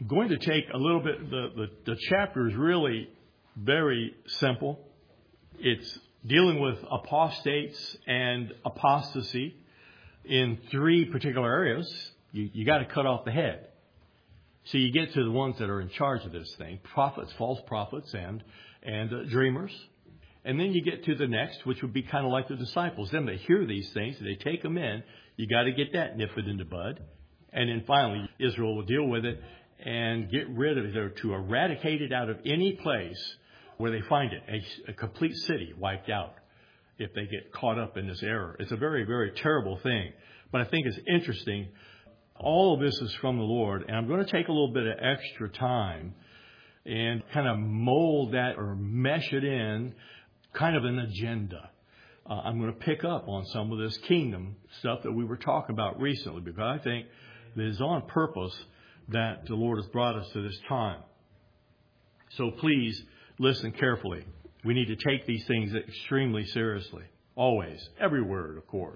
going to take a little bit, the chapter is really very simple. It's dealing with apostates and apostasy in three particular areas. You got to cut off the head. So you get to the ones that are in charge of this thing, prophets, false prophets, and dreamers. And then you get to the next, which would be kind of like the disciples. Then they hear these things, they take them in. You got to get that nipped in the bud. And then finally, Israel will deal with it and get rid of it, or to eradicate it out of any place where they find it. A complete city wiped out if they get caught up in this error. It's a very, very terrible thing. But I think it's interesting. All of this is from the Lord. And I'm going to take a little bit of extra time and kind of mold that or mesh it in kind of an agenda. I'm going to pick up on some of this kingdom stuff that we were talking about recently, because I think that it's on purpose that the Lord has brought us to this time. So please listen carefully. We need to take these things extremely seriously. Always. Every word, of course.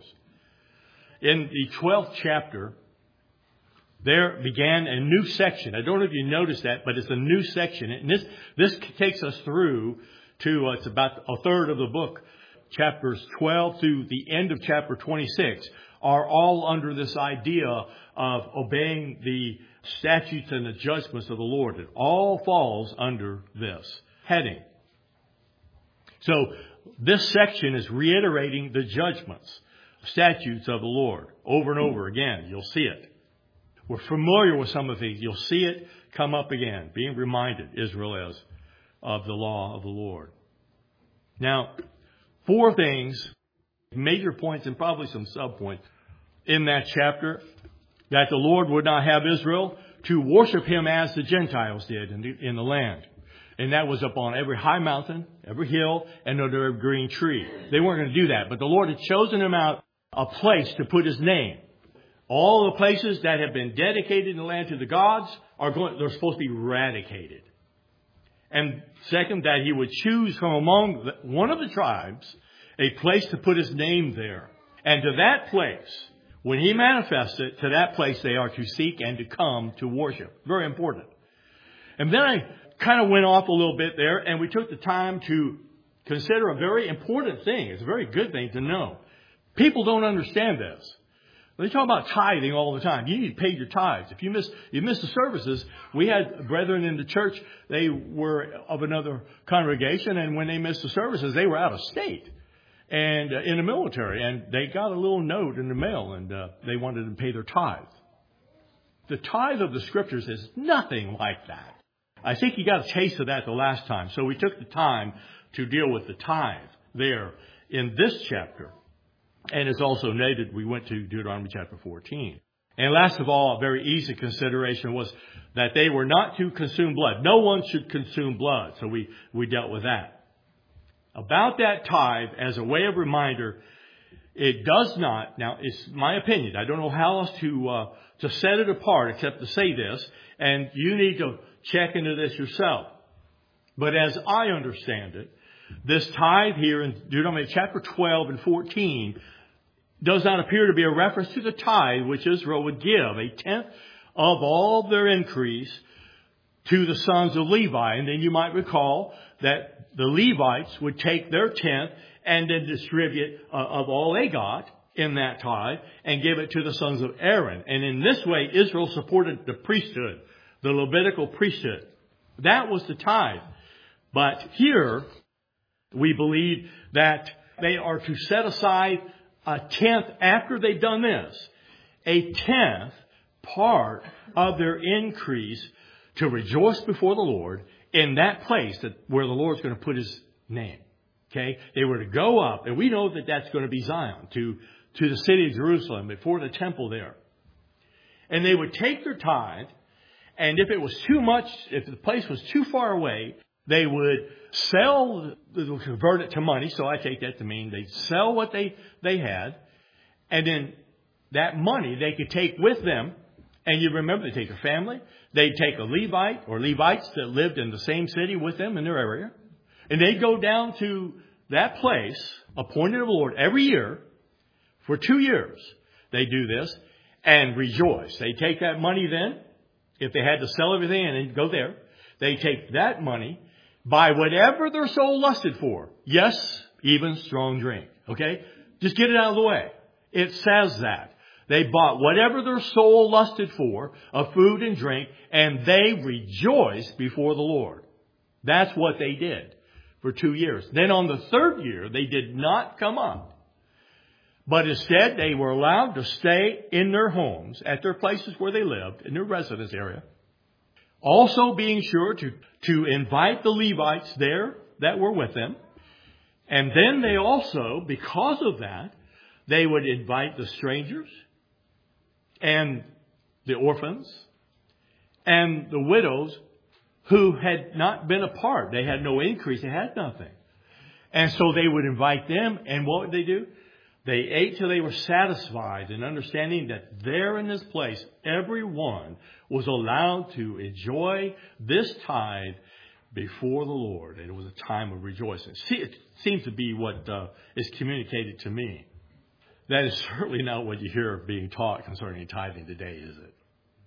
In the 12th chapter, there began a new section. I don't know if you noticed that, but it's a new section. And this takes us through to, it's about a third of the book. Chapters 12 through the end of chapter 26 are all under this idea of obeying the statutes and the judgments of the Lord. It all falls under this heading. So this section is reiterating the judgments, statutes of the Lord over and over again. You'll see it. We're familiar with some of these. You'll see it come up again, being reminded, Israel is, of the law of the Lord. Now, 4 things, major points and probably some subpoints in that chapter, that the Lord would not have Israel to worship Him as the Gentiles did in the land. And that was upon every high mountain, every hill, and under every green tree. They weren't going to do that, but the Lord had chosen them out a place to put His name. All the places that have been dedicated in the land to the gods they're supposed to be eradicated. And second, that He would choose from among one of the tribes a place to put His name there. And to that place, when He manifests it, to that place they are to seek and to come to worship. Very important. And then I kind of went off a little bit there, and we took the time to consider a very important thing. It's a very good thing to know. People don't understand this. They talk about tithing all the time. You need to pay your tithes. If you miss the services, we had brethren in the church. They were of another congregation, and when they missed the services, they were out of state and in the military, and they got a little note in the mail, and they wanted to pay their tithe. The tithe of the Scriptures is nothing like that. I think you got a taste of that the last time. So we took the time to deal with the tithe there in this chapter. And it's also noted, we went to Deuteronomy chapter 14. And last of all, a very easy consideration was that they were not to consume blood. No one should consume blood. So we dealt with that. About that tithe, as a way of reminder, it does not, now it's my opinion, I don't know how else to set it apart except to say this, and you need to check into this yourself. But as I understand it, this tithe here in Deuteronomy chapter 12 and 14 does not appear to be a reference to the tithe which Israel would give, 1/10 of all their increase to the sons of Levi. And then you might recall that the Levites would take their 10th and then distribute of all they got in that tithe and give it to the sons of Aaron. And in this way, Israel supported the priesthood, the Levitical priesthood. That was the tithe. But here, we believe that they are to set aside 1/10 after they've done this, 1/10 part of their increase to rejoice before the Lord in that place where the Lord's going to put His name. Okay? They were to go up, and we know that that's going to be Zion, to the city of Jerusalem, before the temple there. And they would take their tithe, and if it was too much, if the place was too far away, they would convert it to money. So I take that to mean they'd sell what they had. And then that money they could take with them. And you remember, they take a family. They'd take a Levite or Levites that lived in the same city with them in their area. And they'd go down to that place appointed of the Lord every year for 2 years. They do this and rejoice. They take that money then if they had to sell everything and go there, they take that money, buy whatever their soul lusted for. Yes, even strong drink. Okay? Just get it out of the way. It says that. They bought whatever their soul lusted for of food and drink, and they rejoiced before the Lord. That's what they did for 2 years. Then on the third year, they did not come up. But instead, they were allowed to stay in their homes, at their places where they lived, in their residence area. Also being sure to invite the Levites there that were with them. And then they also, because of that, they would invite the strangers and the orphans and the widows who had not been a part. They had no increase. They had nothing. And so they would invite them. And what would they do? They ate till they were satisfied, and understanding that there in this place, everyone was allowed to enjoy this tithe before the Lord. And it was a time of rejoicing. See, it seems to be what is communicated to me. That is certainly not what you hear being taught concerning tithing today, is it?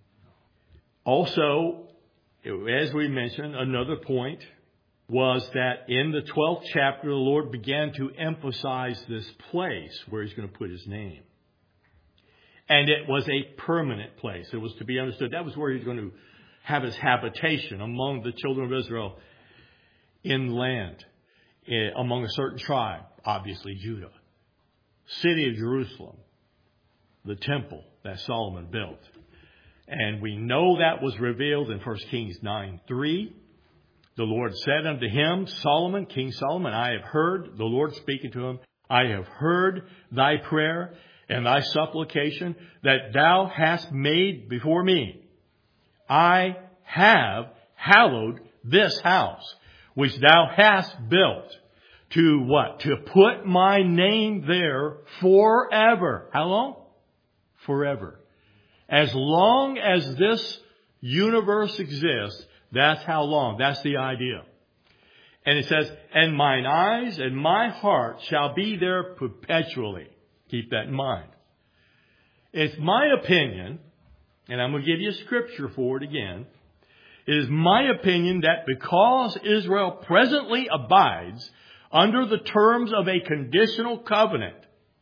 Also, as we mentioned, another point was that in the 12th chapter, the Lord began to emphasize this place where He's going to put His name. And it was a permanent place. It was to be understood. That was where He's going to have His habitation among the children of Israel in land, among a certain tribe, obviously Judah. City of Jerusalem, the temple that Solomon built. And we know that was revealed in 1 Kings 9:3. The Lord said unto him, Solomon, King Solomon, I have heard, the Lord speaking to him, I have heard thy prayer and thy supplication that thou hast made before me. I have hallowed this house, which thou hast built. To what? To put my name there forever. How long? Forever. As long as this universe exists, that's how long. That's the idea. And it says, and mine eyes and my heart shall be there perpetually. Keep that in mind. It's my opinion, and I'm going to give you a scripture for it again. It is my opinion that because Israel presently abides under the terms of a conditional covenant,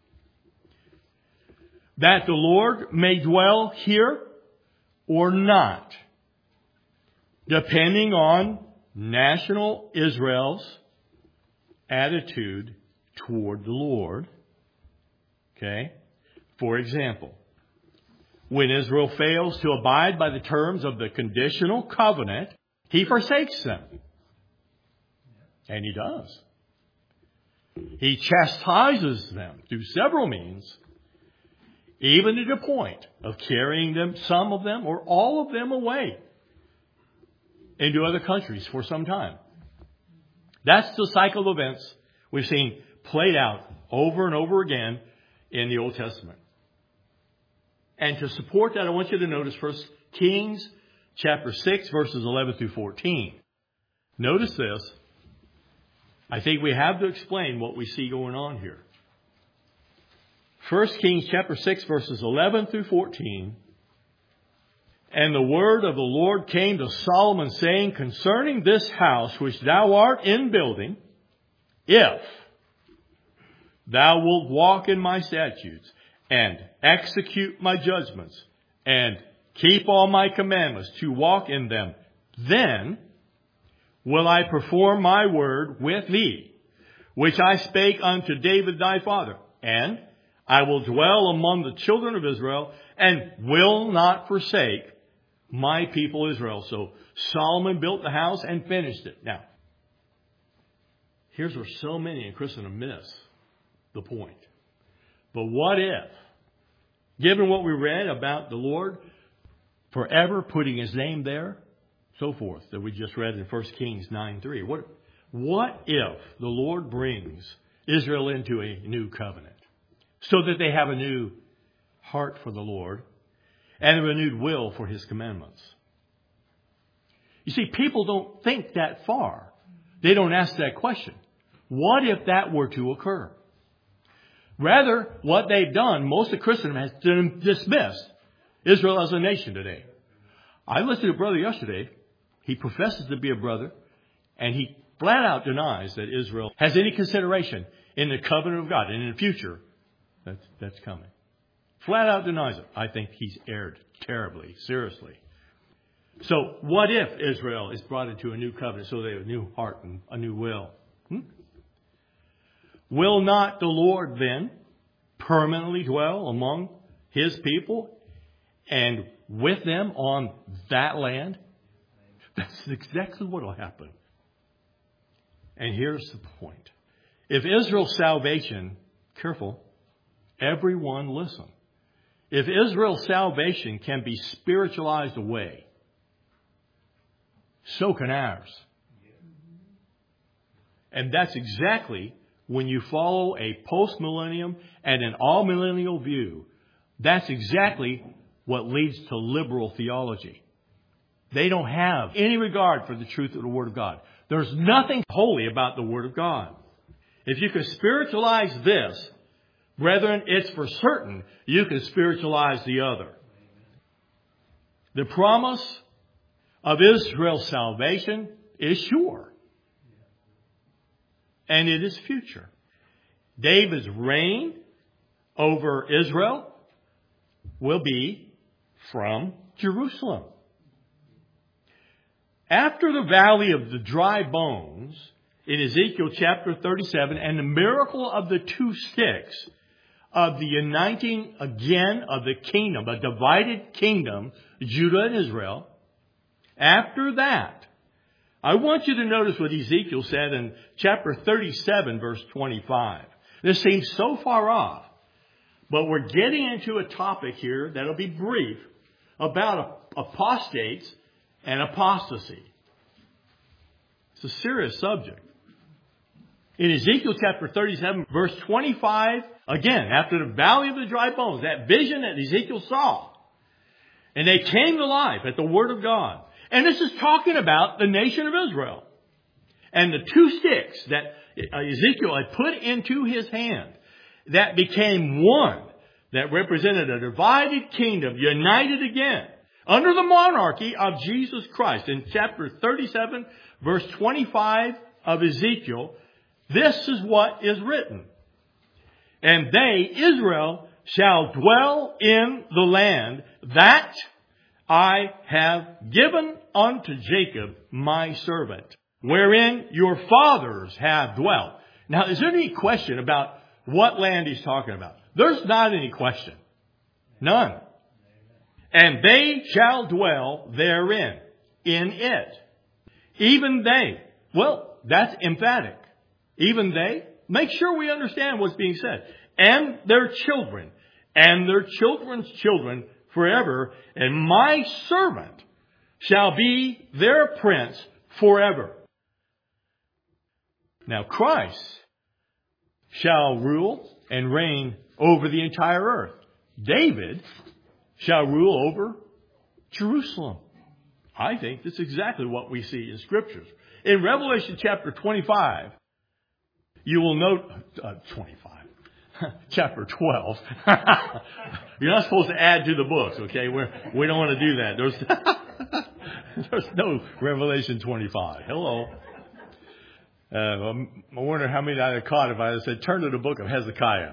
that the Lord may dwell here or not, depending on national Israel's attitude toward the Lord. Okay? For example, when Israel fails to abide by the terms of the conditional covenant, He forsakes them. And He does. He chastises them through several means, even to the point of carrying them, some of them or all of them, away into other countries for some time. That's the cycle of events we've seen played out over and over again in the Old Testament. And to support that, I want you to notice 1 Kings chapter 6, verses 11 through 14. Notice this. I think we have to explain what we see going on here. 1 Kings chapter 6, verses 11 through 14. And the word of the Lord came to Solomon, saying, concerning this house which thou art in building, if thou wilt walk in my statutes, and execute my judgments, and keep all my commandments, to walk in them, then will I perform my word with thee, which I spake unto David thy father, and I will dwell among the children of Israel, and will not forsake my people Israel. So Solomon built the house and finished it. Now, here's where so many in Christendom miss the point. But what if, given what we read about the Lord forever putting His name there, so forth, that we just read in 1 Kings 9:3. What if the Lord brings Israel into a new covenant so that they have a new heart for the Lord and a renewed will for His commandments? You see, people don't think that far. They don't ask that question. What if that were to occur? Rather, what they've done, most of Christendom has dismissed Israel as a nation today. I listened to a brother yesterday. He professes to be a brother, and he flat out denies that Israel has any consideration in the covenant of God and in the future that's coming. Flat out denies it. I think he's erred terribly, seriously. So what if Israel is brought into a new covenant so they have a new heart and a new will? Will not the Lord then permanently dwell among his people and with them on that land? That's exactly what will happen. And here's the point. If Israel's salvation, careful, everyone listen. If Israel's salvation can be spiritualized away, so can ours. And that's exactly when you follow a post-millennium and an all-millennial view, that's exactly what leads to liberal theology. They don't have any regard for the truth of the Word of God. There's nothing holy about the Word of God. If you can spiritualize this, brethren, it's for certain you can spiritualize the other. The promise of Israel's salvation is sure. And it is future. David's reign over Israel will be from Jerusalem. After the valley of the dry bones in Ezekiel chapter 37 and the miracle of the two sticks of the uniting again of the kingdom, a divided kingdom, Judah and Israel, after that, I want you to notice what Ezekiel said in chapter 37, verse 25. This seems so far off, but we're getting into a topic here that'll be brief about apostates and apostasy. It's a serious subject. In Ezekiel chapter 37, verse 25, again, after the valley of the dry bones, that vision that Ezekiel saw, and they came to life at the word of God. And this is talking about the nation of Israel. And the two sticks that Ezekiel had put into his hand, that became one, that represented a divided kingdom, united again, under the monarchy of Jesus Christ. In chapter 37, verse 25 of Ezekiel, this is what is written. And they, Israel, shall dwell in the land that I have given unto Jacob my servant, wherein your fathers have dwelt. Now, is there any question about what land he's talking about? There's not any question. None. And they shall dwell therein, in it. Even they. Well, that's emphatic. Even they. Make sure we understand what's being said. And their children, and their children's children, forever, and my servant shall be their prince forever. Now Christ shall rule and reign over the entire earth. David shall rule over Jerusalem. I think that's exactly what we see in Scriptures. In Revelation chapter 25, you will note, 25. Chapter 12. You're not supposed to add to the books, okay? We don't want to do that. There's no Revelation 25. Hello. I wonder how many I'd have caught if I had said, turn to the book of Hezekiah.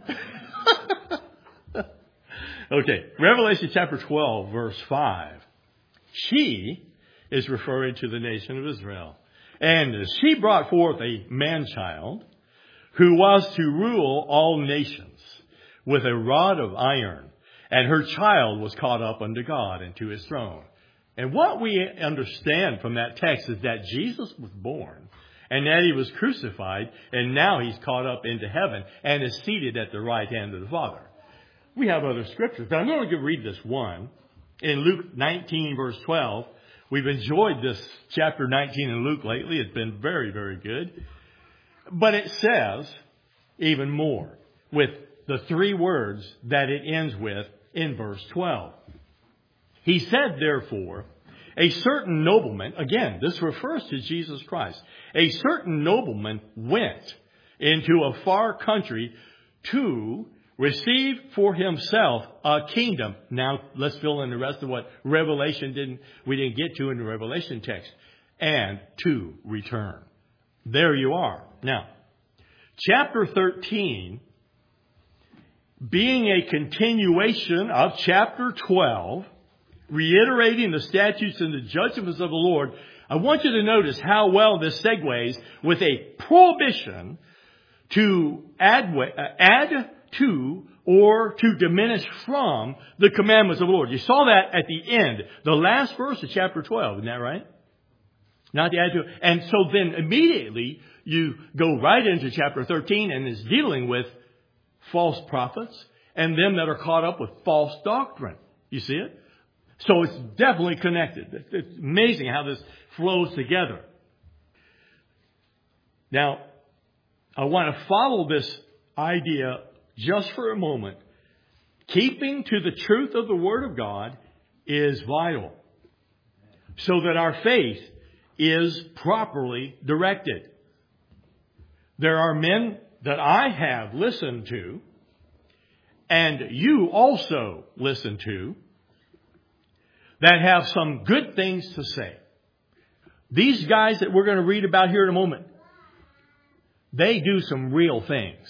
Okay, Revelation chapter 12, verse 5. She is referring to the nation of Israel. And she brought forth a man-child who was to rule all nations with a rod of iron. And her child was caught up unto God and to his throne. And what we understand from that text is that Jesus was born and that he was crucified, and now he's caught up into heaven and is seated at the right hand of the Father. We have other scriptures, but I'm going to read this one. In Luke 19, verse 12, we've enjoyed this chapter 19 in Luke lately. It's been very, very good. But it says even more with the three words that it ends with in verse 12. He said, therefore, a certain nobleman, again, this refers to Jesus Christ, a certain nobleman went into a far country to receive for himself a kingdom. Now, let's fill in the rest of what we didn't get to in the Revelation text. And to return. There you are. Now, chapter 13, being a continuation of chapter 12, reiterating the statutes and the judgments of the Lord, I want you to notice how well this segues with a prohibition to add to or to diminish from the commandments of the Lord. You saw that at the end, the last verse of chapter 12, isn't that right? Not the add to. And so then immediately you go right into chapter 13 and is dealing with false prophets and them that are caught up with false doctrine. You see it? So it's definitely connected. It's amazing how this flows together. Now, I want to follow this idea just for a moment. Keeping to the truth of the Word of God is vital so that our faith is properly directed. There are men that I have listened to, and you also listen to, that have some good things to say. These guys that we're going to read about here in a moment, they do some real things.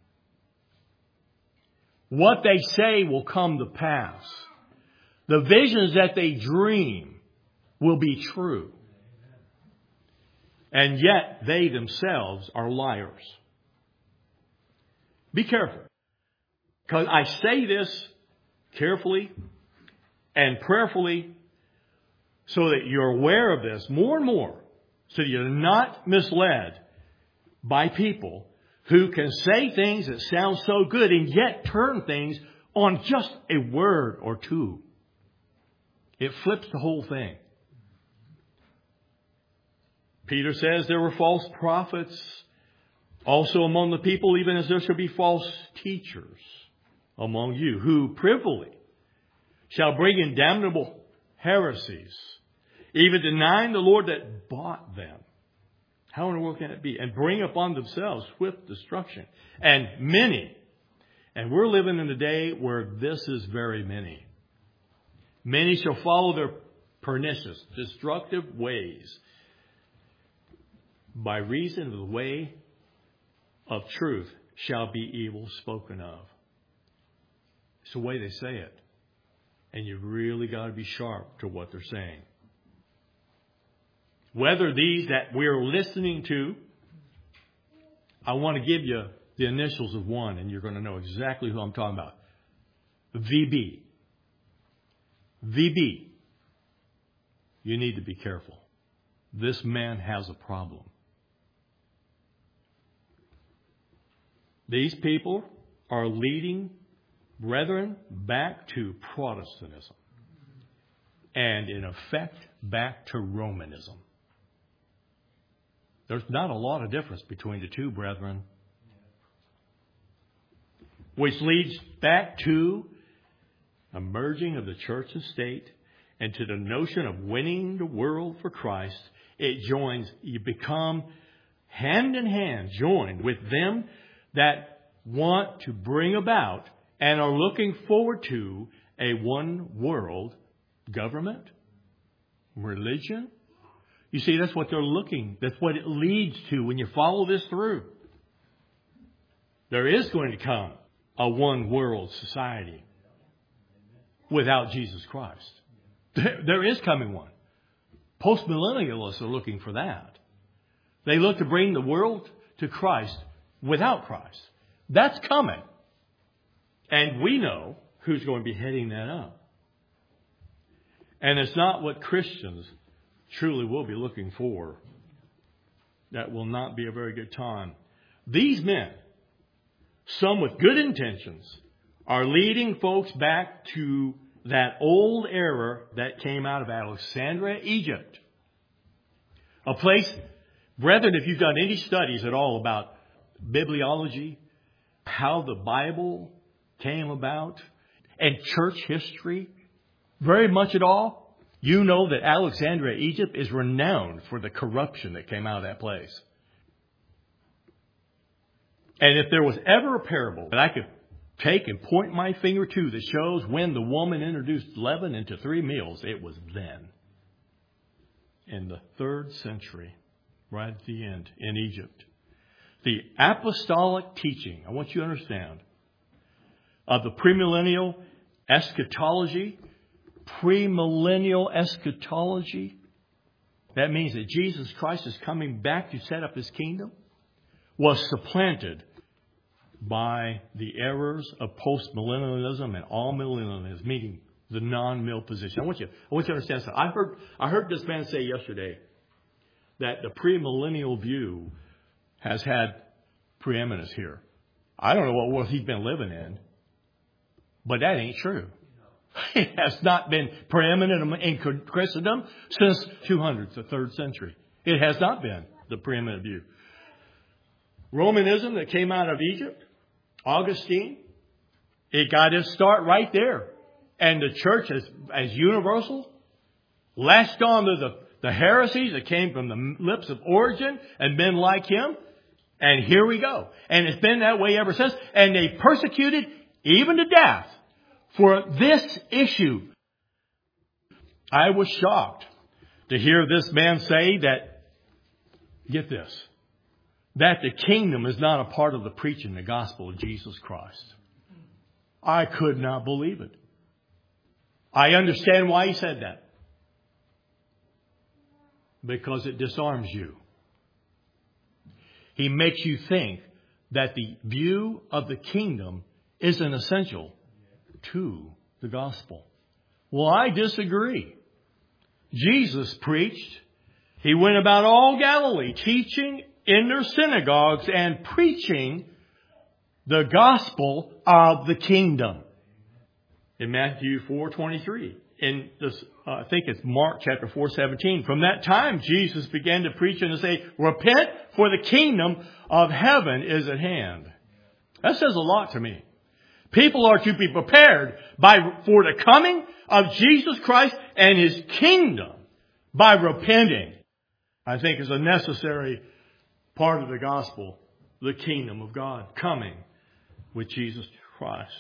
What they say will come to pass. The visions that they dream will be true. And yet they themselves are liars. Be careful. Because I say this carefully and prayerfully so that you're aware of this more and more, so that you're not misled by people who can say things that sound so good and yet turn things on just a word or two. It flips the whole thing. Peter says there were false prophets also among the people, even as there shall be false teachers among you, who privily shall bring in damnable heresies, even denying the Lord that bought them. How in the world can it be? And bring upon themselves swift destruction. And many. And we're living in a day where this is very many. Many shall follow their pernicious, destructive ways. By reason of the way of truth shall be evil spoken of. It's the way they say it. And you really got to be sharp to what they're saying. Whether these that we're listening to, I want to give you the initials of one, and you're going to know exactly who I'm talking about. VB. VB. You need to be careful. This man has a problem. These people are leading brethren back to Protestantism. And in effect, back to Romanism. There's not a lot of difference between the two, brethren. Which leads back to a merging of the church and state and to the notion of winning the world for Christ. You become hand in hand joined with them that want to bring about and are looking forward to a one world government, religion. You see, that's what they're looking. That's what it leads to when you follow this through. There is going to come a one world society without Jesus Christ. There is coming one. Postmillennialists are looking for that. They look to bring the world to Christ without Christ. That's coming. And we know who's going to be heading that up. And it's not what Christians truly will be looking for. That will not be a very good time. These men, some with good intentions, are leading folks back to that old era that came out of Alexandria, Egypt. A place, brethren, if you've done any studies at all about bibliology, how the Bible came about, and church history, very much at all, you know that Alexandria, Egypt is renowned for the corruption that came out of that place. And if there was ever a parable that I could take and point my finger to that shows when the woman introduced leaven into 3 meals. It was then. In the 3rd century, right at the end, in Egypt. The apostolic teaching, I want you to understand, of the premillennial eschatology, that means that Jesus Christ is coming back to set up His kingdom, was supplanted by the errors of postmillennialism and all-millennialism, meaning the non-mill position. I want you to understand something. I heard this man say yesterday that the premillennial view has had preeminence here. I don't know what world he's been living in, but that ain't true. It has not been preeminent in Christendom since 200s, the 3rd century. It has not been the preeminent view. Romanism that came out of Egypt, Augustine, it got its start right there. And the church, as universal, latched on to the heresies that came from the lips of Origen and men like him. And here we go. And it's been that way ever since. And they persecuted even to death for this issue. I was shocked to hear this man say that, get this, that the kingdom is not a part of the preaching the gospel of Jesus Christ. I could not believe it. I understand why he said that. Because it disarms you. He makes you think that the view of the kingdom isn't essential to the gospel. Well, I disagree. Jesus preached. He went about all Galilee, teaching in their synagogues and preaching the gospel of the kingdom. In Matthew 4:23, in this, I think it's Mark chapter 4:17. From that time, Jesus began to preach and to say, "Repent, for the kingdom of heaven is at hand." That says a lot to me. People are to be prepared for the coming of Jesus Christ and His kingdom by repenting. I think is a necessary part of the gospel, the kingdom of God coming with Jesus Christ.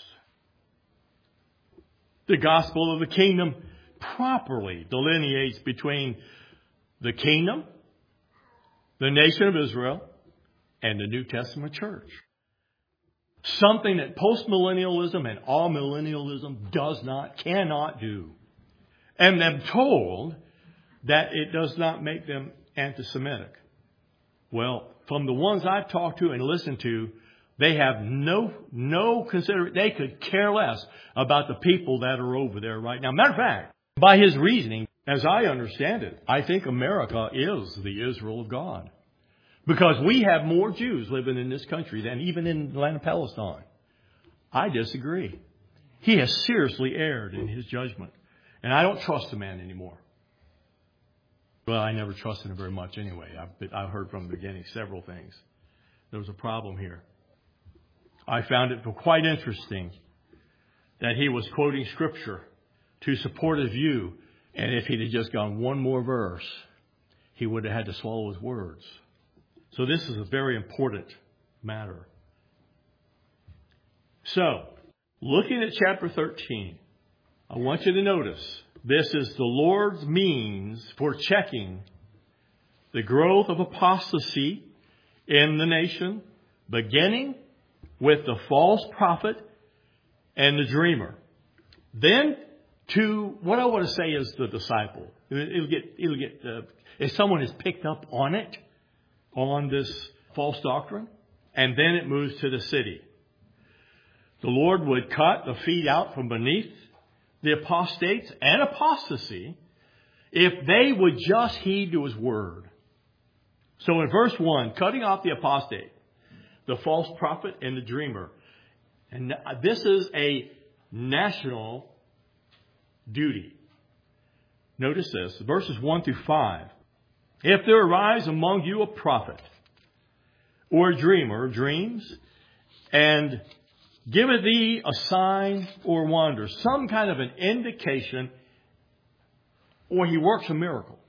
The gospel of the kingdom properly delineates between the kingdom, the nation of Israel, and the New Testament church. Something that postmillennialism and all-millennialism cannot do. And I'm told that it does not make them anti-Semitic. Well, from the ones I've talked to and listened to, they have no consideration. They could care less about the people that are over there right now. Matter of fact, by his reasoning, as I understand it, I think America is the Israel of God. Because we have more Jews living in this country than even in the land of Palestine. I disagree. He has seriously erred in his judgment. And I don't trust the man anymore. Well, I never trusted him very much anyway. I've heard from the beginning several things. There was a problem here. I found it quite interesting that he was quoting Scripture to support his view. And if he'd have just gone one more verse, he would have had to swallow his words. So this is a very important matter. So, looking at chapter 13, I want you to notice this is the Lord's means for checking the growth of apostasy in the nation, beginning with the false prophet and the dreamer. Then to what I want to say is the disciple. It'll get if someone has picked up on it, on this false doctrine, and then it moves to the city. The Lord would cut the feet out from beneath the apostates and apostasy if they would just heed to His word. So in verse 1, cutting off the apostate, the false prophet, and the dreamer. And this is a national duty. Notice this, verses 1 through 5. If there arise among you a prophet or a dreamer, dreams, and giveth thee a sign or wonder, some kind of an indication, or he works a miracle.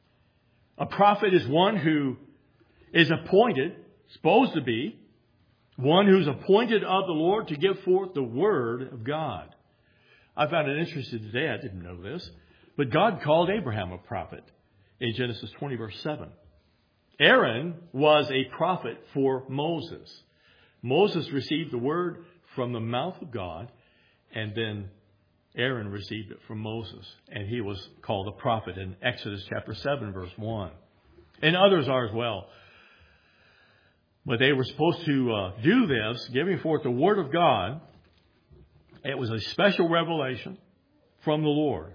A prophet is one who is appointed, supposed to be, one who's appointed of the Lord to give forth the word of God. I found it interesting today. I didn't know this. But God called Abraham a prophet in Genesis 20, verse 7. Aaron was a prophet for Moses. Moses received the word from the mouth of God, and then Aaron received it from Moses, and he was called a prophet in Exodus chapter 7, verse 1. And others are as well. But they were supposed to do this, giving forth the word of God. It was a special revelation from the Lord.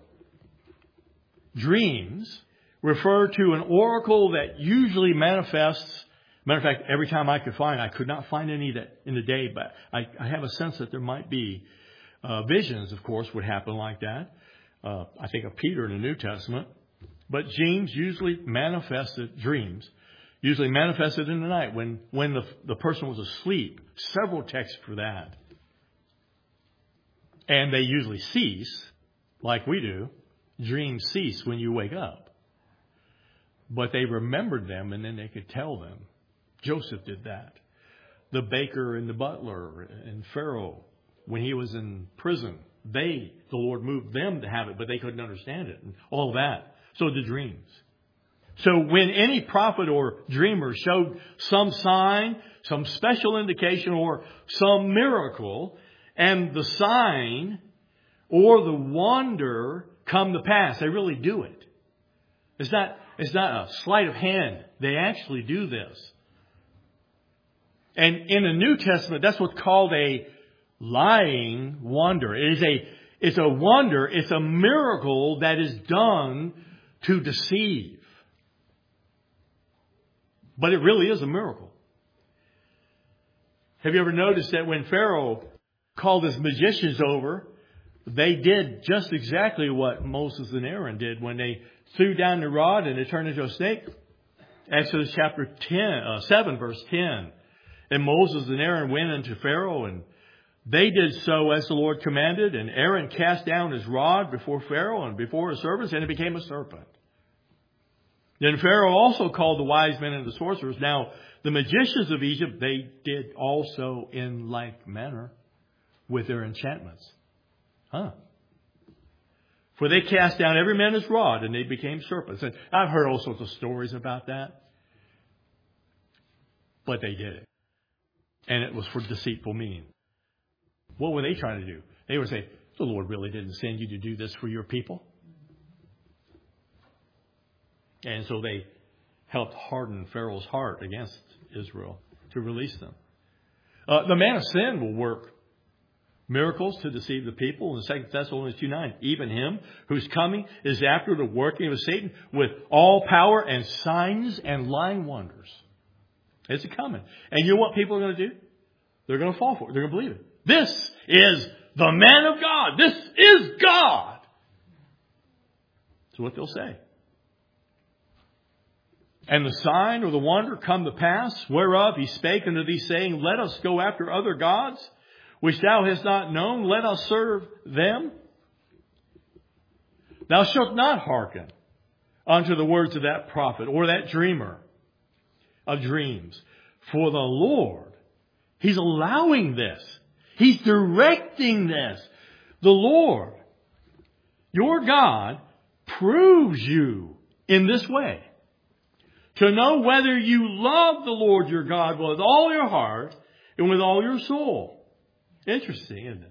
Dreams refer to an oracle that usually manifests. Matter of fact, every time I could not find any that in the day, but I have a sense that there might be visions, of course, would happen like that. I think of Peter in the New Testament. But dreams usually manifested in the night when the person was asleep. Several texts for that. And they usually cease, like we do. Dreams cease when you wake up. But they remembered them, and then they could tell them. Joseph did that. The baker and the butler and Pharaoh, when he was in prison, the Lord moved them to have it, but they couldn't understand it, and all that. So the dreams. So when any prophet or dreamer showed some sign, some special indication, or some miracle, and the sign or the wonder come to pass, they really do it. It's not a sleight of hand. They actually do this. And in the New Testament, that's what's called a lying wonder. It's a wonder. It's a miracle that is done to deceive. But it really is a miracle. Have you ever noticed that when Pharaoh called his magicians over, they did just exactly what Moses and Aaron did when they threw down the rod and it turned into a snake? Exodus chapter 7, verse 10. And Moses and Aaron went into Pharaoh, and they did so as the Lord commanded. And Aaron cast down his rod before Pharaoh and before his servants, and it became a serpent. Then Pharaoh also called the wise men and the sorcerers. Now, the magicians of Egypt, they did also in like manner with their enchantments. For they cast down every man his rod, and they became serpents. And I've heard all sorts of stories about that. But they did it. And it was for deceitful means. What were they trying to do? They would say, the Lord really didn't send you to do this for your people. And so they helped harden Pharaoh's heart against Israel to release them. The man of sin will work miracles to deceive the people. In 2 Thessalonians 2:9, even him whose coming is after the working of Satan with all power and signs and lying wonders. It's coming. And you know what people are going to do? They're going to fall for it. They're going to believe it. This is the man of God. This is God. That's what they'll say. And the sign or the wonder come to pass, whereof he spake unto thee, saying, let us go after other gods, which thou hast not known, let us serve them. Thou shalt not hearken unto the words of that prophet or that dreamer of dreams. For the Lord, He's allowing this. He's directing this. The Lord, your God, proves you in this way. To know whether you love the Lord your God with all your heart and with all your soul. Interesting, isn't it?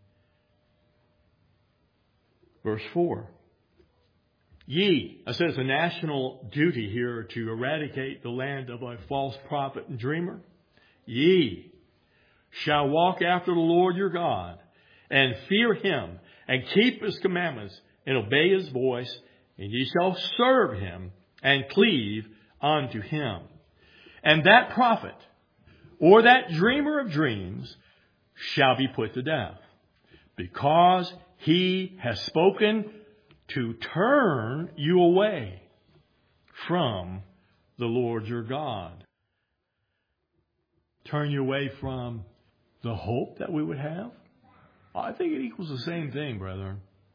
Verse 4. Ye, I said it's a national duty here to eradicate the land of a false prophet and dreamer. Ye shall walk after the Lord your God and fear Him and keep His commandments and obey His voice, and ye shall serve Him and cleave unto Him. And that prophet or that dreamer of dreams shall be put to death, because he has spoken to turn you away from the Lord your God. Turn you away from the hope that we would have? I think it equals the same thing, brethren.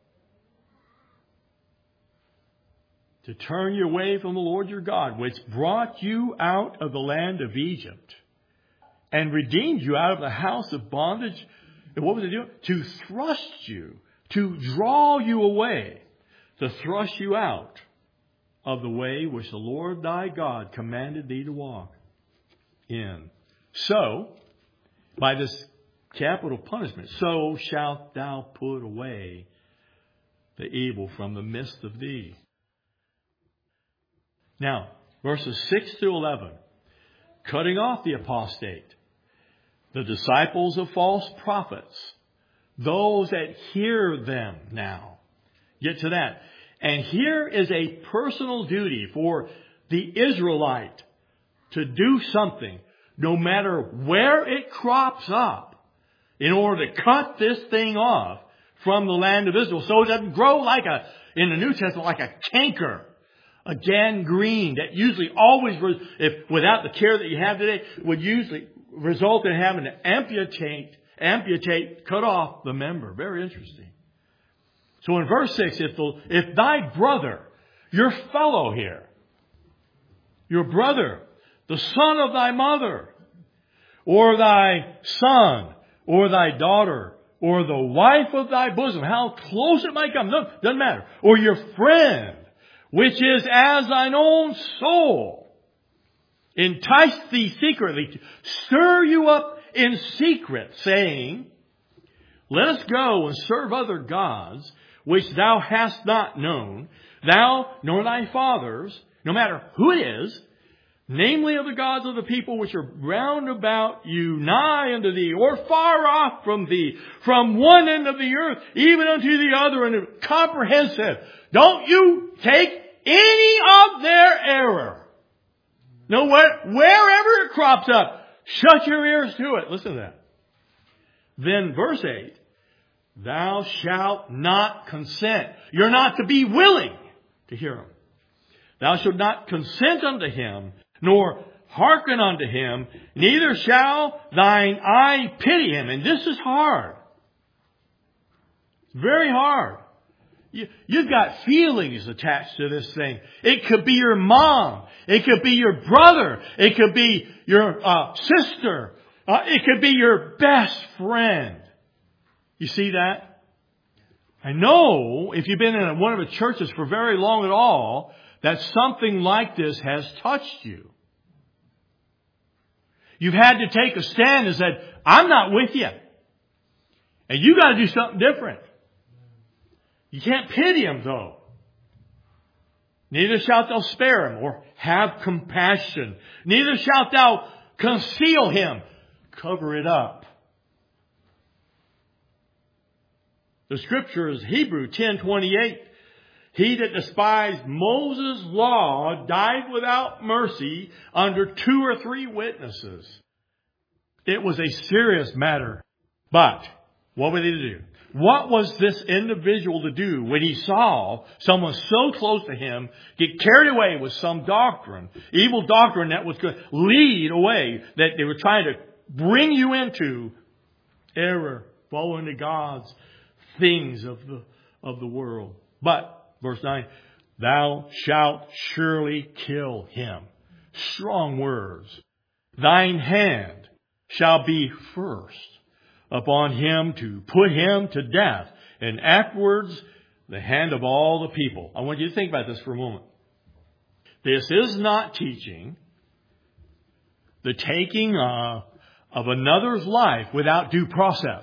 To turn you away from the Lord your God, which brought you out of the land of Egypt. and redeemed you out of the house of bondage. And what was it doing? To thrust you, to draw you away, to thrust you out of the way which the Lord thy God commanded thee to walk in. So, by this capital punishment, so shalt thou put away the evil from the midst of thee. Now, verses 6 through 11, cutting off the apostate, the disciples of false prophets, those that hear them now. Get to that. And here is a personal duty for the Israelite to do something, no matter where it crops up, in order to cut this thing off from the land of Israel so it doesn't grow in the New Testament, like a canker, a gangrene that usually always, if without the care that you have today, would usually result in having to amputate, cut off the member. Very interesting. So in verse 6, if thy brother, your fellow here, your brother, the son of thy mother, or thy son, or thy daughter, or the wife of thy bosom, how close it might come, doesn't matter, or your friend, which is as thine own soul, entice thee secretly, stir you up in secret, saying, let us go and serve other gods, which thou hast not known, thou nor thy fathers, no matter who it is, namely of the gods of the people which are round about you, nigh unto thee, or far off from thee, from one end of the earth, even unto the other, and comprehensive. Don't you take any of their error. No, wherever it crops up, shut your ears to it. Listen to that. Then verse 8, thou shalt not consent. You're not to be willing to hear him. Thou shalt not consent unto him, nor hearken unto him, neither shall thine eye pity him. And this is hard. Very hard. You've got feelings attached to this thing. It could be your mom. It could be your brother. It could be your sister. It could be your best friend. You see that? I know if you've been in one of the churches for very long at all, that something like this has touched you. You've had to take a stand and said, I'm not with you. And you got to do something different. You can't pity him though. Neither shalt thou spare him or have compassion. Neither shalt thou conceal him. Cover it up. The scripture is Hebrew 10:28. He that despised Moses' law died without mercy under 2 or 3 witnesses. It was a serious matter. But what were they to do? What was this individual to do when he saw someone so close to him get carried away with some doctrine, evil doctrine that was going to lead away, that they were trying to bring you into error, following the gods, things of the world. But verse 9, thou shalt surely kill him. Strong words. Thine hand shall be first upon him to put him to death, and afterwards the hand of all the people. I want you to think about this for a moment. This is not teaching the taking of another's life without due process.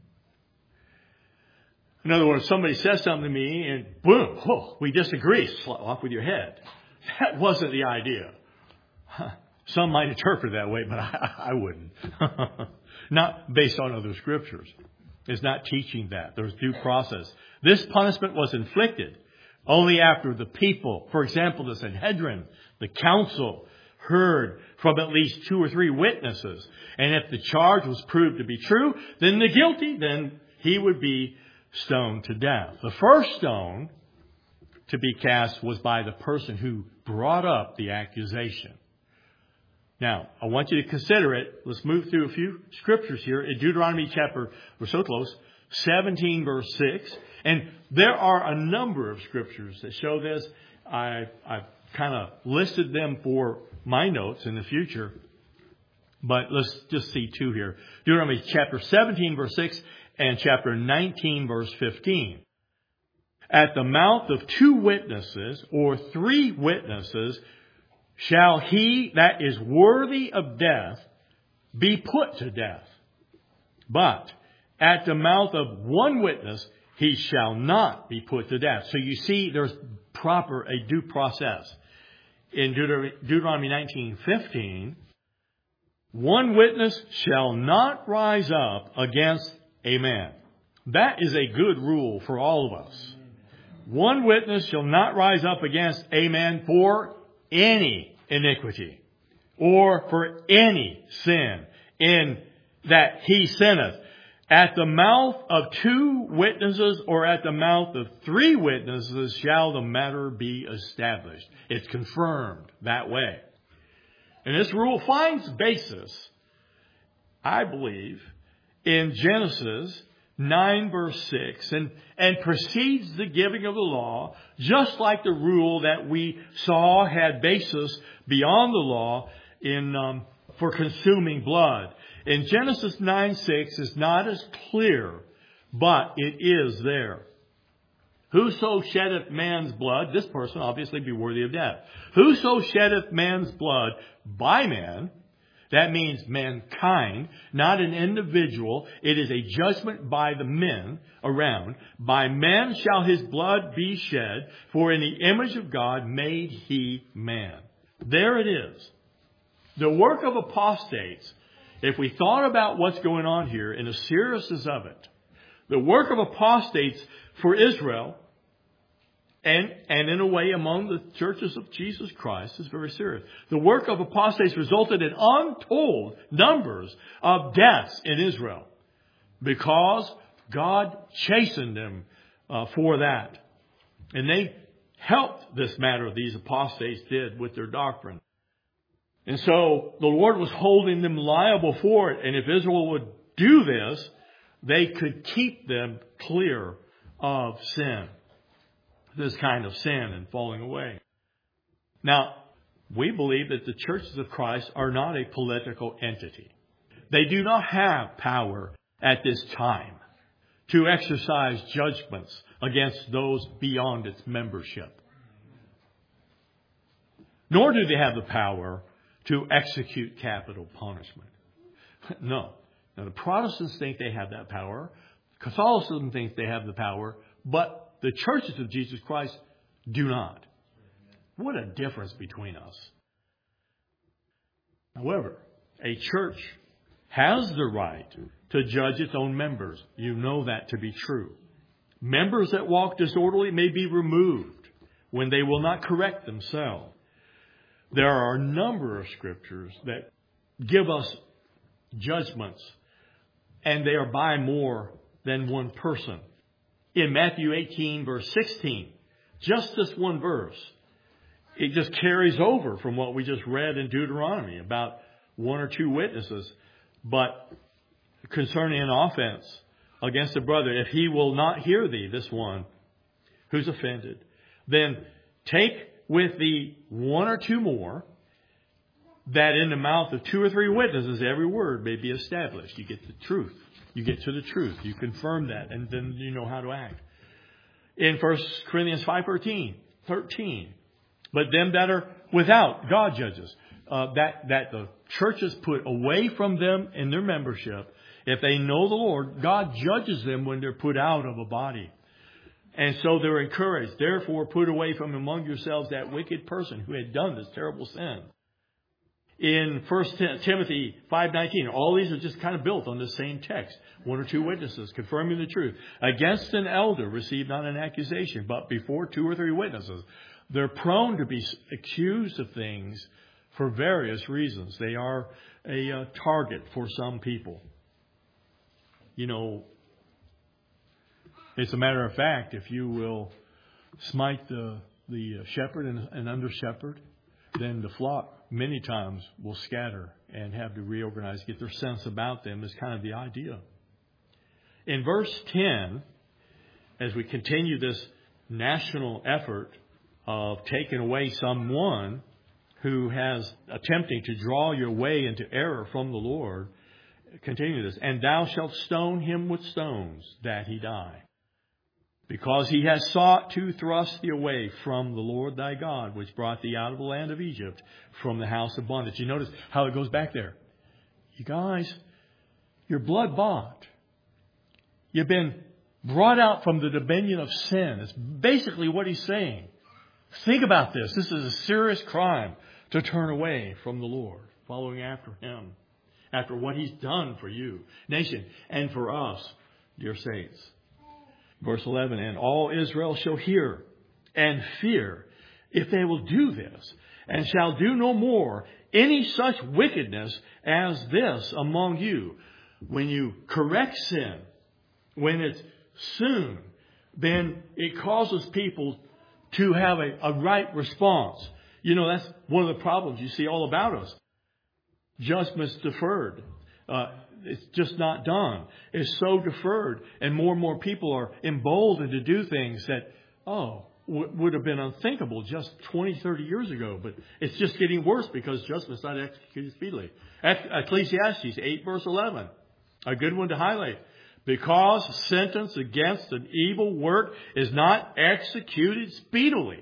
In other words, somebody says something to me and boom, we disagree, slap off with your head. That wasn't the idea. Some might interpret it that way, but I wouldn't. Not based on other scriptures. It's not teaching that. There's due process. This punishment was inflicted only after the people, for example, the Sanhedrin, the council, heard from at least 2 or 3 witnesses. And if the charge was proved to be true, then the guilty, then he would be stoned to death. The first stone to be cast was by the person who brought up the accusation. Now, I want you to consider it. Let's move through a few scriptures here. In Deuteronomy chapter, we're so close, 17 verse 6. And there are a number of scriptures that show this. I've kind of listed them for my notes in the future. But let's just see two here. Deuteronomy chapter 17, verse 6, and chapter 19, verse 15. At the mouth of two witnesses or three witnesses shall he that is worthy of death be put to death. But at the mouth of one witness he shall not be put to death. So you see there's a due process. In Deuteronomy 19:15, one witness shall not rise up against a man. That is a good rule for all of us. One witness shall not rise up against a man for any iniquity or for any sin in that he sinneth. At the mouth of two witnesses or at the mouth of three witnesses shall the matter be established. It's confirmed that way. And this rule finds basis, I believe, in Genesis 9 verse 6 and precedes the giving of the law, just like the rule that we saw had basis beyond the law for consuming blood. In Genesis 9:6 is not as clear, but it is there. Whoso sheddeth man's blood, this person obviously be worthy of death. Whoso sheddeth man's blood by man, that means mankind, not an individual. It is a judgment by the men around. By man shall his blood be shed, for in the image of God made he man. There it is. The work of apostates, if we thought about what's going on here in the seriousness of it, the work of apostates for Israel and in a way among the churches of Jesus Christ is very serious. The work of apostates resulted in untold numbers of deaths in Israel because God chastened them for that. And they helped this matter, these apostates did, with their doctrine. And so the Lord was holding them liable for it. And if Israel would do this, they could keep them clear of sin. This kind of sin and falling away. Now, we believe that the churches of Christ are not a political entity. They do not have power at this time to exercise judgments against those beyond its membership. Nor do they have the power to execute capital punishment. No. Now, the Protestants think they have that power. Catholicism thinks they have the power. But the churches of Jesus Christ do not. What a difference between us. However, a church has the right to judge its own members. You know that to be true. Members that walk disorderly may be removed when they will not correct themselves. There are a number of scriptures that give us judgments, and they are by more than one person. In Matthew 18, verse 16, just this one verse, it just carries over from what we just read in Deuteronomy about one or two witnesses. But concerning an offense against a brother, if he will not hear thee, this one who's offended, then take with thee one or two more, that in the mouth of two or three witnesses every word may be established. You get the truth. You get to the truth. You confirm that, and then you know how to act. In 1 Corinthians 5:13, but them that are without, God judges. That the churches put away from them in their membership. If they know the Lord, God judges them when they're put out of a body. And so they're encouraged. Therefore, put away from among yourselves that wicked person who had done this terrible sin. In 1 Timothy 5:19, all these are just kind of built on the same text. One or two witnesses confirming the truth. Against an elder, receive not an accusation, but before two or three witnesses. They're prone to be accused of things for various reasons. They are a target for some people. You know, it's a matter of fact, if you will smite the shepherd and under shepherd, then the flock many times will scatter and have to reorganize, get their sense about them is kind of the idea. In verse 10, as we continue this national effort of taking away someone who has attempting to draw you away into error from the Lord, continue this. And thou shalt stone him with stones, that he die. Because he has sought to thrust thee away from the Lord thy God, which brought thee out of the land of Egypt, from the house of bondage. You notice how it goes back there. You guys, you're blood bought. You've been brought out from the dominion of sin. It's basically what he's saying. Think about this. This is a serious crime to turn away from the Lord, following after him, after what he's done for you, nation, and for us, dear saints. Verse 11, and all Israel shall hear and fear if they will do this, and shall do no more any such wickedness as this among you. When you correct sin, when it's soon, then it causes people to have a right response. You know, that's one of the problems you see all about us. Judgment's deferred. It's just not done. It's so deferred. And more people are emboldened to do things that, would have been unthinkable just 20, 30 years ago. But it's just getting worse because judgment's not executed speedily. Ecclesiastes 8 verse 11. A good one to highlight. Because sentence against an evil work is not executed speedily.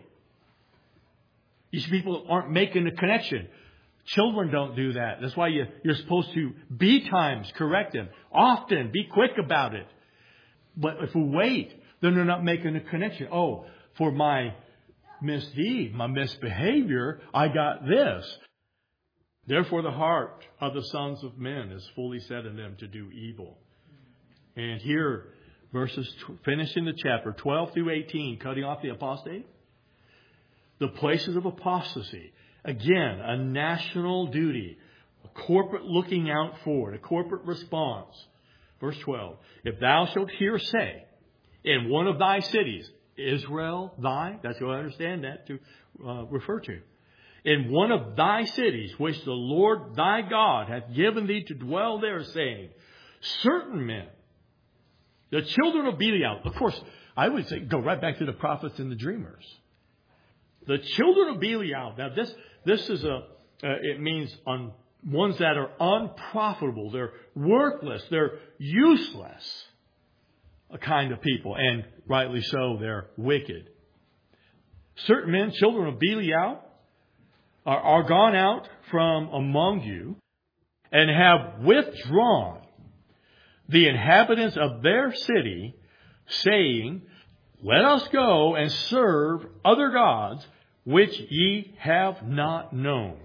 These people aren't making the connection. Children don't do that. That's why you're supposed to be times correct them. Often, be quick about it. But if we wait, then they're not making the connection. Oh, for my misdeed, my misbehavior, I got this. Therefore the heart of the sons of men is fully set in them to do evil. And here, verses finishing the chapter, 12 through 18, cutting off the apostate. The places of apostasy. Again, a national duty, a corporate looking out for it, a corporate response. Verse 12, if thou shalt hear say, in one of thy cities, Israel thy, that's what I understand that to refer to. In one of thy cities, which the Lord thy God hath given thee to dwell there, saying, certain men, the children of Belial. Of course, I would say go right back to the prophets and the dreamers. The children of Belial. Now this is it means on ones that are unprofitable. They're worthless. They're useless. A kind of people. And rightly so, they're wicked. Certain men, children of Belial, are gone out from among you and have withdrawn the inhabitants of their city, saying, let us go and serve other gods, which ye have not known.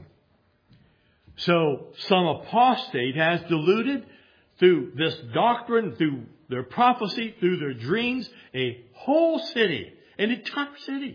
So some apostate has deluded through this doctrine, through their prophecy, through their dreams, a whole city, an entire city,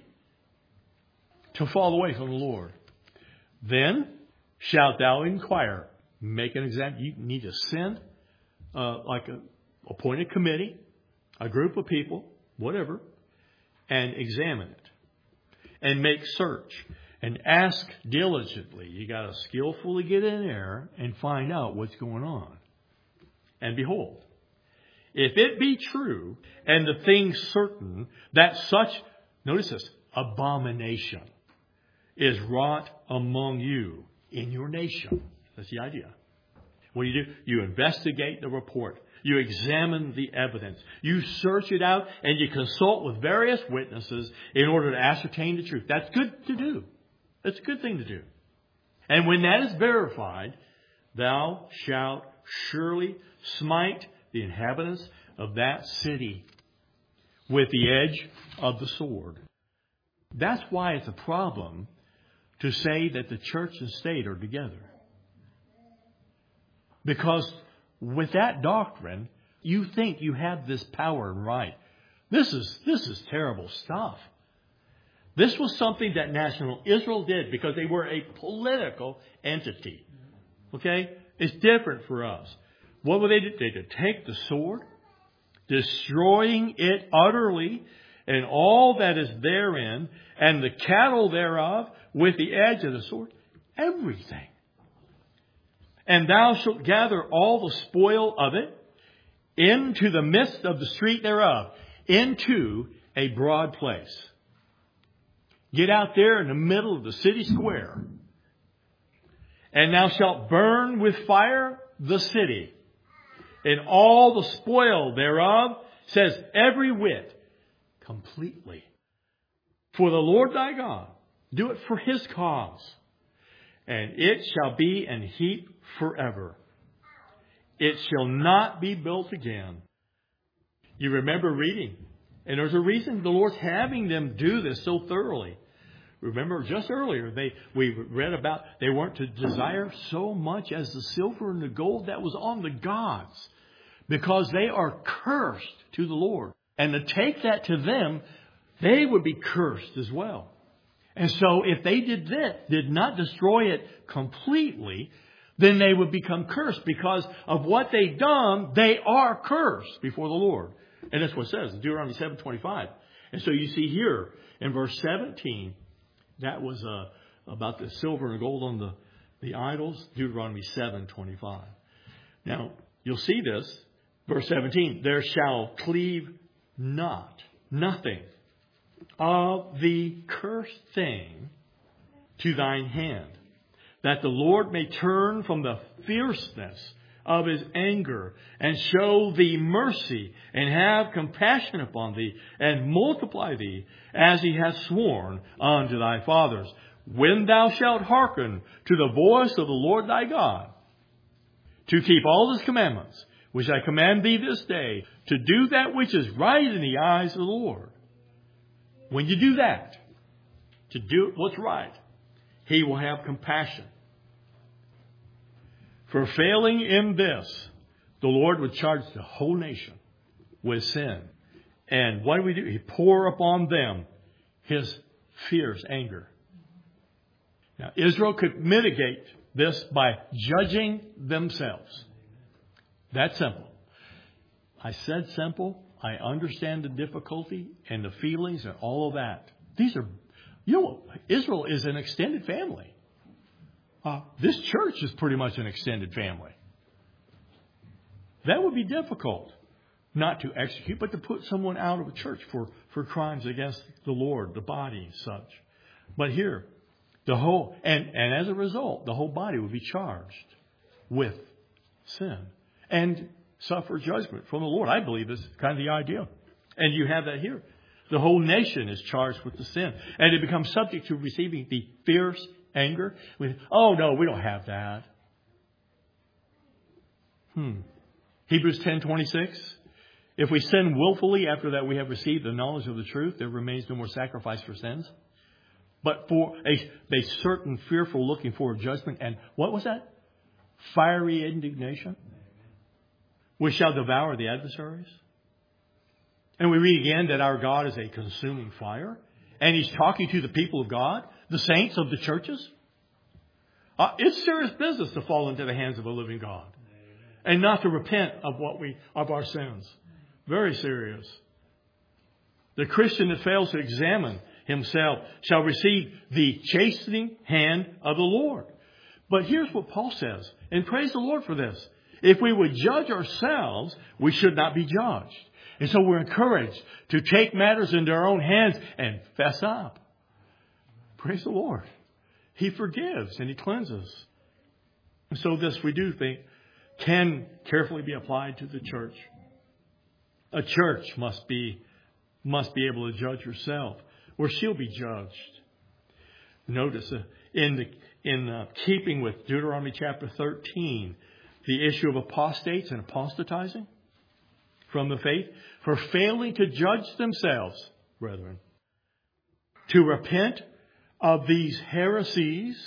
to fall away from the Lord. Then shalt thou inquire. Make an example. You need to send like an appointed committee, a group of people, whatever, and examine it. And make search. And ask diligently. You got to skillfully get in there and find out what's going on. And behold, if it be true, and the thing certain, that such, notice this, abomination is wrought among you in your nation. That's the idea. What do? You investigate the report. You examine the evidence. You search it out and you consult with various witnesses in order to ascertain the truth. That's good to do. That's a good thing to do. And when that is verified, thou shalt surely smite the inhabitants of that city with the edge of the sword. That's why it's a problem to say that the church and state are together. Because with that doctrine, you think you have this power and right. This is terrible stuff. This was something that national Israel did because they were a political entity. Okay? It's different for us. What would they do? They would take the sword, destroying it utterly, and all that is therein, and the cattle thereof, with the edge of the sword, everything. And thou shalt gather all the spoil of it into the midst of the street thereof, into a broad place. Get out there in the middle of the city square And thou shalt burn with fire the city, and all the spoil thereof, says every whit, completely. For the Lord thy God, do it for his cause, and it shall be an heap forever. It shall not be built again. You remember reading, and there's a reason the Lord's having them do this so thoroughly. Remember, just earlier, we read about they weren't to desire so much as the silver and the gold that was on the gods, because they are cursed to the Lord. And to take that to them, they would be cursed as well. And so if they did not destroy it completely, then they would become cursed. Because of what they've done, they are cursed before the Lord. And that's what it says in Deuteronomy 7:25. And so you see here in verse 17, that was about the silver and gold on the idols, Deuteronomy 7:25. Now, you'll see this, verse 17, there shall cleave nothing of the cursed thing to thine hand, that the Lord may turn from the fierceness of his anger and show thee mercy and have compassion upon thee and multiply thee as he hath sworn unto thy fathers, when thou shalt hearken to the voice of the Lord thy God, to keep all his commandments, which I command thee this day, to do that which is right in the eyes of the Lord. When you do that, to do what's right, he will have compassion. For failing in this, the Lord would charge the whole nation with sin. And what do? He pour upon them his fierce anger. Now, Israel could mitigate this by judging themselves. That's simple. I said simple. I understand the difficulty and the feelings and all of that. Israel is an extended family. This church is pretty much an extended family. That would be difficult not to execute, but to put someone out of a church for crimes against the Lord, the body, such. But here, and as a result, the whole body would be charged with sin and suffer judgment from the Lord. I believe this is kind of the idea. And you have that here. The whole nation is charged with the sin. And it becomes subject to receiving the fierce anger. Oh, no, we don't have that. Hebrews 10:26. If we sin willfully after that we have received the knowledge of the truth, there remains no more sacrifice for sins, but for a certain fearful looking forward judgment. And what was that? Fiery indignation, which shall devour the adversaries. And we read again that our God is a consuming fire. And he's talking to the people of God, the saints of the churches. It's serious business to fall into the hands of a living God and not to repent of our sins. Very serious. The Christian that fails to examine himself shall receive the chastening hand of the Lord. But here's what Paul says, and praise the Lord for this. If we would judge ourselves, we should not be judged. And so we're encouraged to take matters into our own hands and fess up. Praise the Lord. He forgives and he cleanses. And so this, we do think, can carefully be applied to the church. A church must be able to judge herself, or she'll be judged. Notice, in keeping with Deuteronomy chapter 13, the issue of apostates and apostatizing from the faith, for failing to judge themselves, brethren, to repent of these heresies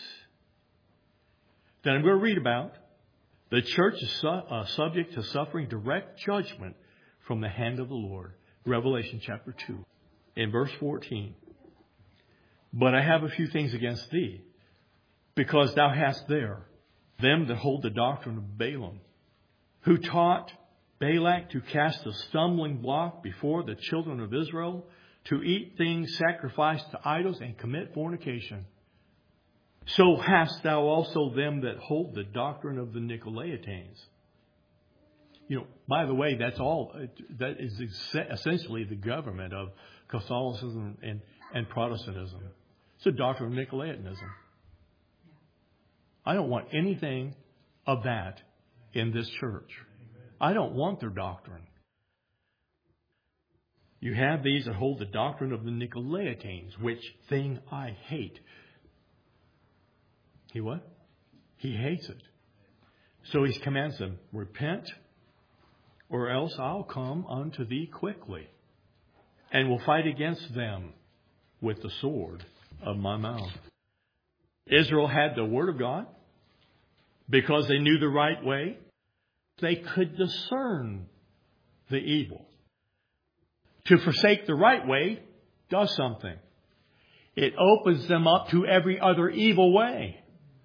that I'm going to read about, the church is subject to suffering direct judgment from the hand of the Lord. Revelation chapter 2, in verse 14. But I have a few things against thee, because thou hast there them that hold the doctrine of Balaam, who taught Balak to cast a stumbling block before the children of Israel, to eat things sacrificed to idols and commit fornication. So hast thou also them that hold the doctrine of the Nicolaitanes. By the way, that is essentially the government of Catholicism and Protestantism. It's a doctrine of Nicolaitanism. I don't want anything of that in this church. I don't want their doctrine. You have these that hold the doctrine of the Nicolaitans, which thing I hate. He what? He hates it. So he commands them, repent, or else I'll come unto thee quickly, and will fight against them with the sword of my mouth. Israel had the Word of God because they knew the right way. They could discern the evil. To forsake the right way does something. It opens them up to every other evil way.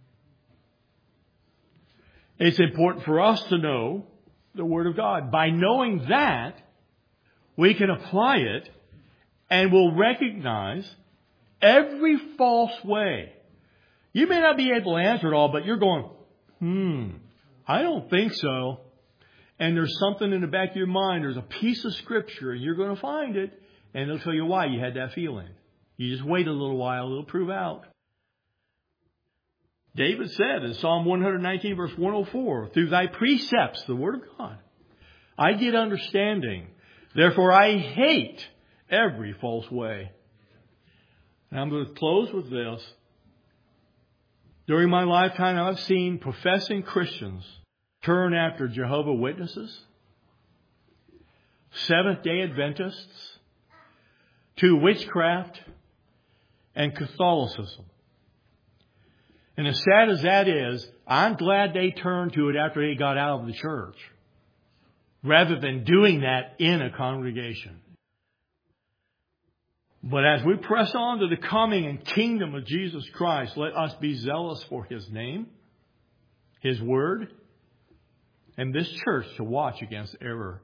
It's important for us to know the Word of God. By knowing that, we can apply it and will recognize every false way. You may not be able to answer it all, but you're going, I don't think so. And there's something in the back of your mind. There's a piece of Scripture, and you're going to find it, and it'll tell you why you had that feeling. You just wait a little while, it'll prove out. David said in Psalm 119, verse 104, through thy precepts, the Word of God, I get understanding. Therefore, I hate every false way. And I'm going to close with this. During my lifetime, I've seen professing Christians turn after Jehovah's Witnesses, Seventh-day Adventists, to witchcraft and Catholicism. And as sad as that is, I'm glad they turned to it after they got out of the church, rather than doing that in a congregation. But as we press on to the coming and kingdom of Jesus Christ, let us be zealous for His name, His Word, and this church to watch against error.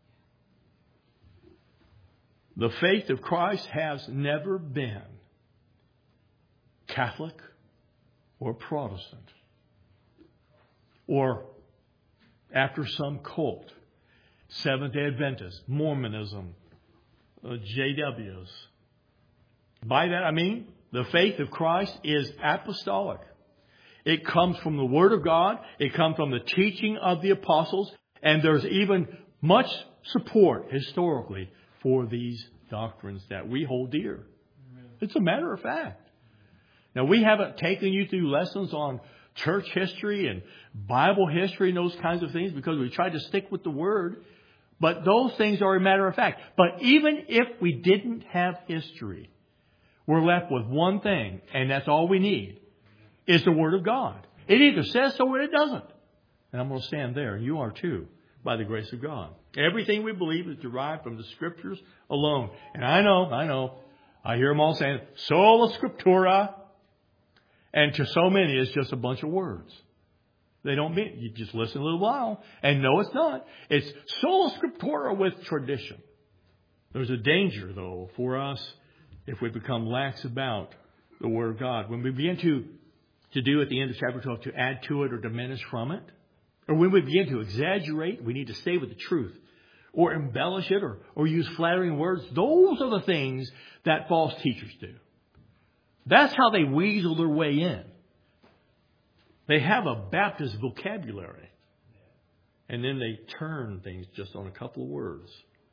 The faith of Christ has never been Catholic or Protestant, or after some cult, Seventh-day Adventists, Mormonism, JWs. By that I mean the faith of Christ is apostolic. It comes from the Word of God. It comes from the teaching of the apostles. And there's even much support historically for these doctrines that we hold dear. It's a matter of fact. Now, we haven't taken you through lessons on church history and Bible history and those kinds of things because we tried to stick with the Word. But those things are a matter of fact. But even if we didn't have history, we're left with one thing, and that's all we need, is the Word of God. It either says so or it doesn't. And I'm going to stand there, and you are too, by the grace of God. Everything we believe is derived from the Scriptures alone. And I know, I hear them all saying, sola scriptura. And to so many, it's just a bunch of words. They don't mean, you just listen a little while, and no, it's not. It's sola scriptura with tradition. There's a danger, though, for us if we become lax about the Word of God. When we begin to do at the end of chapter 12, to add to it or diminish from it, or when we begin to exaggerate, we need to stay with the truth, or embellish it, or use flattering words. Those are the things that false teachers do. That's how they weasel their way in. They have a Baptist vocabulary, and then they turn things just on a couple of words.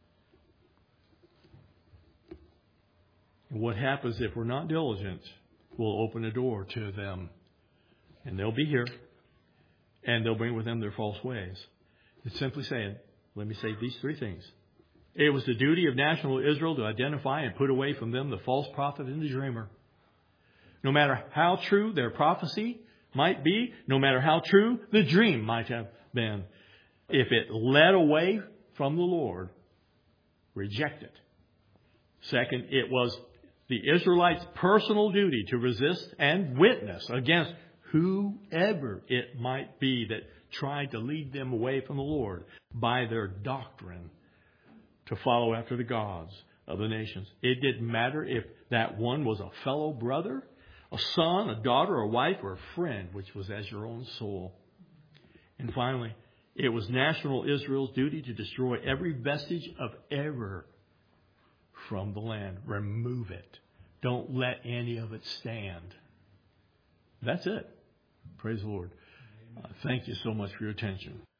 And what happens if we're not diligent, we'll open the door to them. And they'll be here. And they'll bring with them their false ways. It's simply saying, let me say these three things. It was the duty of national Israel to identify and put away from them the false prophet and the dreamer. No matter how true their prophecy might be, no matter how true the dream might have been, if it led away from the Lord, reject it. Second, it was the Israelites' personal duty to resist and witness against whoever it might be that tried to lead them away from the Lord by their doctrine to follow after the gods of the nations. It didn't matter if that one was a fellow brother, a son, a daughter, a wife, or a friend, which was as your own soul. And finally, it was national Israel's duty to destroy every vestige of error from the land. Remove it. Don't let any of it stand. That's it. Praise the Lord. Thank you so much for your attention.